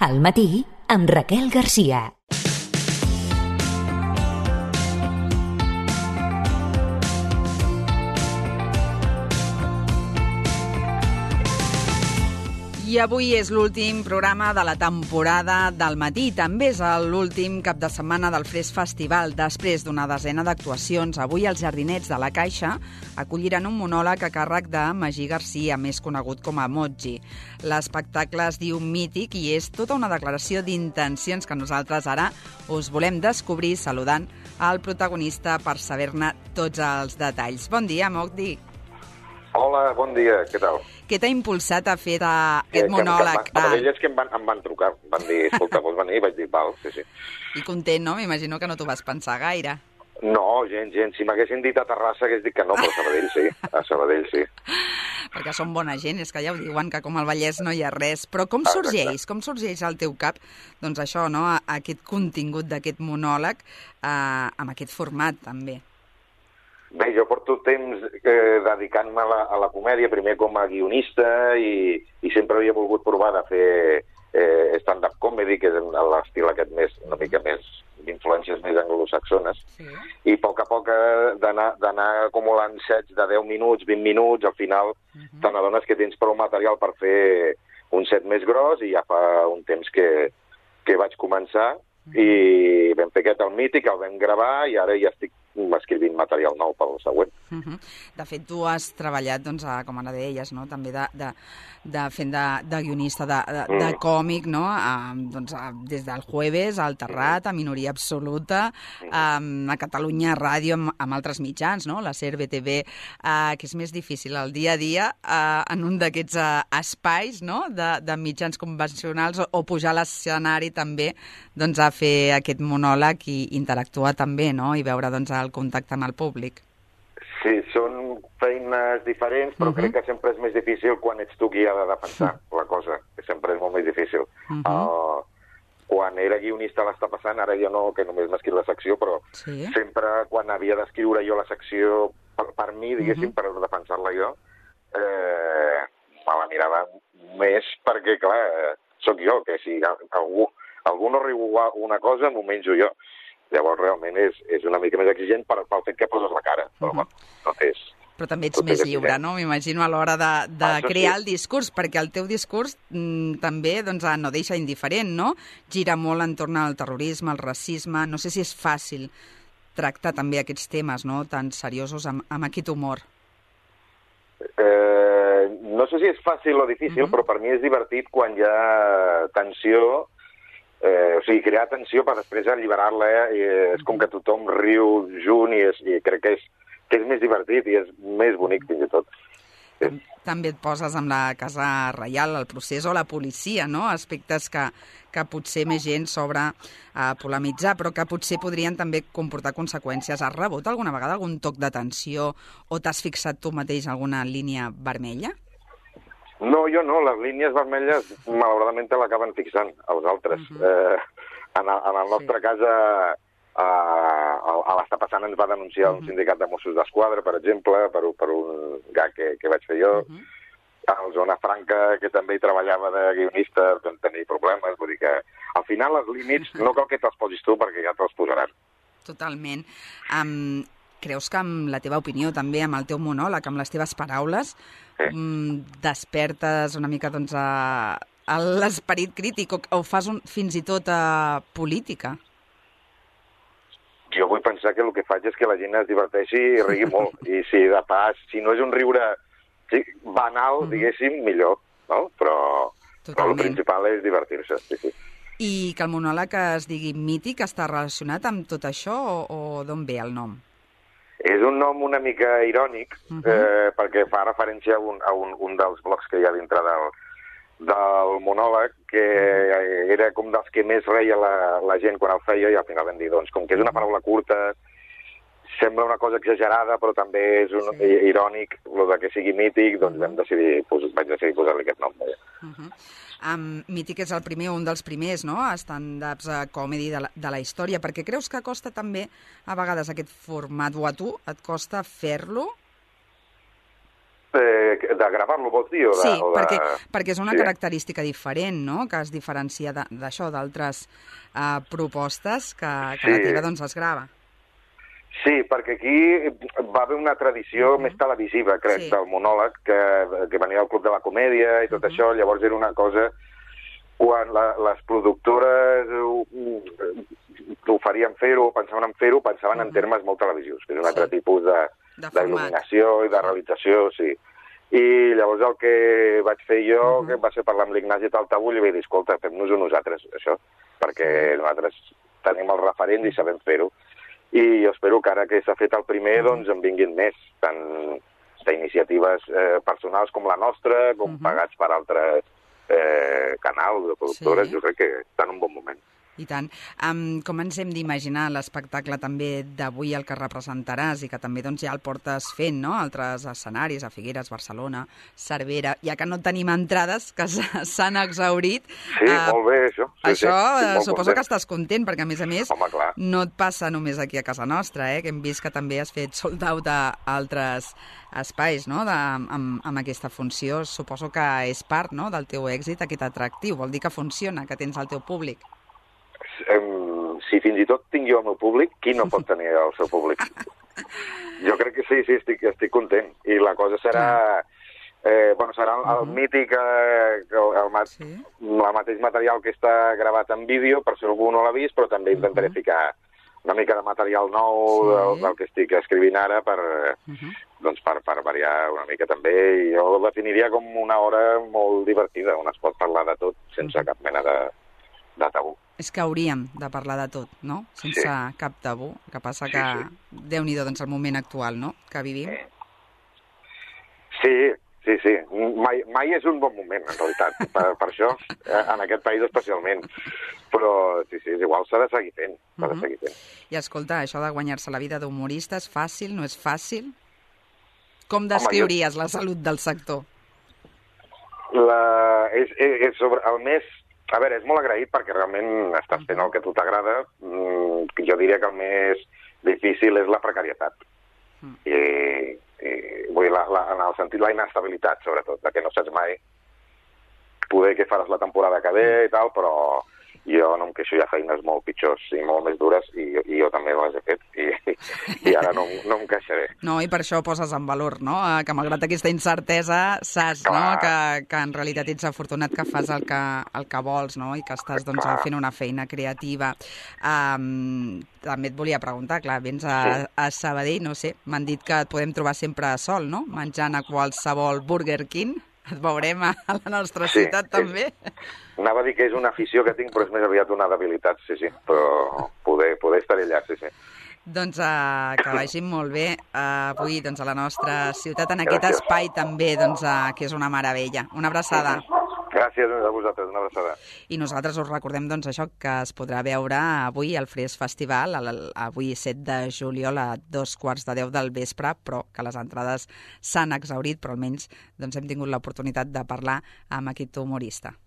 Al matí, amb Raquel Garcia. I avui és l'últim programa de la temporada del matí. També és l'últim cap de setmana del Fresc Festival. Després d'una desena d'actuacions, avui els Jardinets de la Caixa acolliran un monòleg a càrrec de Magí Garcia, més conegut com a Moji. L'espectacle es diu Mític i és tota una declaració d'intencions que nosaltres ara us volem descobrir saludant al protagonista per saber-ne tots els detalls. Bon dia, Moji. Hola, bon dia, què tal? Què t'ha impulsat a fer aquest monòleg? Ells que em van trucar, van dir, escolta, vols venir? I vaig dir, val, sí. I content, no? M'imagino que no t'ho vas pensar gaire. No, gens. Si m'haguessin dit a Terrassa hagués dit que no, però a Sabadell sí. Perquè són bona gent, és que ja ho diuen, que com al Vallès no hi ha res. Però com sorgeix? Com sorgeix al teu cap, doncs això, no?, aquest contingut d'aquest monòleg, amb aquest format, també? Bé, jo porto temps dedicant-me a la comèdia, primer com a guionista, i sempre havia volgut provar de fer stand-up comedy, que és l'estil aquest més, una mica més, d'influències més anglosaxones, sí. I a poc d'anar acumulant sets de 10 minuts, 20 minuts, al final te n'adones que tens prou material per fer un set més gros, i ja fa un temps que vaig començar, i vam fer aquest el Mític, el vam gravar, i ara ja estic escrivint material nou pel següent. De fet, tu has treballat, doncs, com ara deies, no?, també fent de guionista, de còmic, no?, doncs, des del Jueves, al Terrat, a Minoria Absoluta, a Catalunya Ràdio, amb altres mitjans, no?, la SER, BTV, que és més difícil el dia a dia en un d'aquests espais, no?, de mitjans convencionals, o pujar a l'escenari també, doncs, a fer aquest monòleg i interactuar també, no?, i veure, doncs, el contacte amb el públic. Sí, són feines diferents, però crec que sempre és més difícil quan ets tu qui ha de defensar la cosa, que sempre és molt més difícil. Quan era guionista l'està passant, ara ja no, que només m'escriu la secció, però sempre quan havia d'escriure jo la secció per mi, diguéssim, per defensar-la jo, me la mirava més perquè, clar, sóc jo, que si algú no riu una cosa, m'ho menjo jo. Llavors, realment, és una mica més exigent pel fet que poses la cara. Però, no és... Però també ets més lliure, no? M'imagino a l'hora de crear el discurs, perquè el teu discurs també doncs, no deixa indiferent, no? Gira molt entorn al terrorisme, al racisme... No sé si és fàcil tractar també aquests temes, no?, tan seriosos amb aquest humor. No sé si és fàcil o difícil, però per mi és divertit quan hi ha tensió. O sigui, crear tensió per després alliberar-la, és com que tothom riu junt, i crec que és més divertit i és més bonic, fins i tot. També et poses amb la Casa Reial, el procés o la policia, no?, aspectes que potser més gent s'obre a polemitzar, però que potser podrien també comportar conseqüències. Has rebut alguna vegada algun toc d'atenció o t'has fixat tu mateix alguna línia vermella? No, jo no. Les línies vermelles, malauradament, te l'acaben fixant els altres. En el nostre cas, a l'està passant ens va denunciar un sindicat de Mossos d'Esquadra, per exemple, per un gag que vaig fer jo. A la Zona Franca, que també hi treballava de guionista, vam tenir problemes. Vull dir que, al final, els límits no cal que te'ls posis tu, perquè ja te'ls posaran. Totalment. Creus que amb la teva opinió, també amb el teu monòleg, amb les teves paraules, despertes una mica doncs, l'esperit crític o fas fins i tot política? Jo vull pensar que el que faig és que la gent es diverteixi i rigui molt. I si de pas, si no és un riure banal, diguéssim, millor, no? Però el principal és divertir-se, sí. I que el monòleg es digui Mític està relacionat amb tot això o d'on ve el nom? És un nom una mica irònic, perquè fa referència a un dels blocs que hi ha dintre del monòleg, que era com dels que més reia la gent quan el feia, i al final vam dir, doncs, com que és una paraula curta, sembla una cosa exagerada, però també és irònic, el de que sigui mític, doncs vaig decidir posar-li aquest nom. Mític és un dels primers, no?, stand-ups comedy de la història. Per què creus que costa també a vegades aquest format, o a tu et costa fer-lo? De gravar-lo, vols dir? Sí, perquè és una característica diferent, no?, que es diferencia d'això, d'altres propostes que la teva doncs es grava. Sí, perquè aquí va haver una tradició més televisiva, crec, del monòleg, que venia del Club de la Comèdia i tot això. Llavors era una cosa... Quan les productores oferien fer-ho, pensaven en fer-ho, pensaven en termes molt televisius, que és un altre tipus d'il·luminació i de realització, sí. I llavors el que vaig fer jo, que va ser parlar amb l'Ignasi Taltabull, i vaig dir, escolta, fem-nos-ho nosaltres, això, perquè nosaltres tenim els referents i sabem fer-ho. I jo espero que ara que s'ha fet el primer, doncs en vinguin més, tant d'iniciatives personals com la nostra, com pagats per altres canals o productores. Jo crec que està en un bon moment. I tant. Com ens hem d'imaginar l'espectacle també d'avui, el que representaràs, i que també doncs, ja el portes fent, no?, altres escenaris, a Figueres, Barcelona, Cervera, ja que no tenim entrades, que s'han exhaurit. Sí, molt bé, això. Això suposo que estàs content, perquè a més, no et passa només aquí a casa nostra, que hem vist que també has fet sold out d'altres espais, no?, amb aquesta funció. Suposo que és part, no?, del teu èxit, aquest atractiu. Vol dir que funciona, que tens el teu públic. Si fins i tot tinc jo el meu públic, qui no pot tenir el seu públic? Jo crec que sí, estic content. I la cosa serà... serà el mític, el mateix material que està gravat en vídeo, per si algú no l'ha vist, però també intentaré ficar una mica de material nou del que estic escrivint ara per variar una mica també. I jo ho definiria com una hora molt divertida, on es pot parlar de tot sense cap mena de tabú. És que hauríem de parlar de tot, no?, sense cap tabú. El que passa que, Déu-n'hi-do, doncs el moment actual, no?, que vivim. Sí. Mai és un bon moment, en realitat, per això, en aquest país especialment. Però sí, és igual, s'ha de seguir fent. I escolta, això de guanyar-se la vida d'humorista és fàcil, no és fàcil? Com descriuries la salut del sector? És sobre el més... A veure, és molt agraït perquè realment estàs fent el que a tu t'agrada. Jo diria que el més difícil és la precarietat. Vull dir, en el sentit de la inestabilitat, sobretot, de que no saps mai poder què faràs la temporada que ve i tal, però jo no em queixo, hi ha feines molt pitjors i molt més dures i jo també les he fet i ara no em queixaré. No, i per això poses en valor, no?, que malgrat aquesta incertesa saps, no?, que en realitat ets afortunat, que fas el que vols, no?, i que estàs doncs, fent una feina creativa. També et volia preguntar, clar, vens a Sabadell, no sé, m'han dit que et podem trobar sempre a Sol, no?, menjant a qualsevol Burger King. Et veurem a la nostra ciutat, també. Anava a dir que és una afició que tinc, però és més aviat una debilitat, sí. Però poder estar allà, sí. Doncs que vagi molt bé avui doncs, a la nostra ciutat, en aquest espai també, doncs, que és una meravella. Una abraçada. Gràcies a vosaltres, una abraçada. I nosaltres us recordem doncs, això que es podrà veure avui al Fresc Festival, avui 7 de juliol a 2:15 del vespre, però que les entrades s'han exhaurit, però almenys doncs, hem tingut l'oportunitat de parlar amb aquest humorista.